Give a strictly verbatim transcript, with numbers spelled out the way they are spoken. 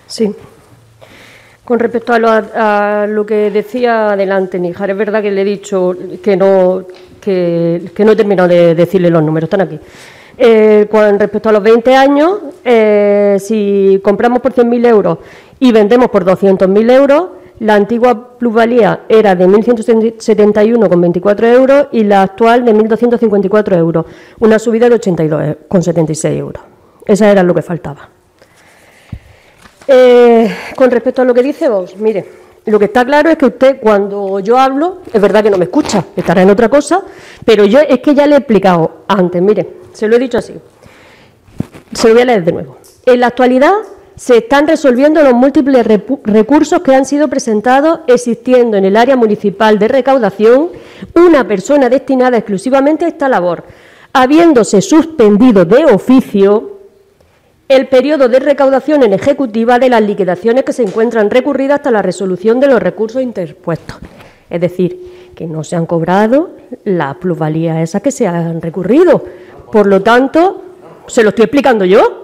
Sí. Con respecto a lo, a lo que decía adelante Níjar, es verdad que le he dicho que no, que, que no he terminado de decirle los números, están aquí. Eh, con respecto a los veinte años, eh, si compramos por cien mil euros y vendemos por doscientos mil euros, la antigua plusvalía era de mil ciento setenta y uno coma veinticuatro euros y la actual de mil doscientos cincuenta y cuatro euros, una subida de ochenta y dos coma setenta y seis euros. Esa era lo que faltaba. Eh, con respecto a lo que dice Vox, mire, lo que está claro es que usted, cuando yo hablo, es verdad que no me escucha, estará en otra cosa, pero yo es que ya le he explicado antes, mire, se lo he dicho así, se lo voy a leer de nuevo. En la actualidad se están resolviendo los múltiples recursos que han sido presentados, existiendo en el área municipal de recaudación una persona destinada exclusivamente a esta labor, habiéndose suspendido de oficio el periodo de recaudación en ejecutiva de las liquidaciones que se encuentran recurridas hasta la resolución de los recursos interpuestos. Es decir, que no se han cobrado las plusvalías esas que se han recurrido. Por lo tanto, se lo estoy explicando yo.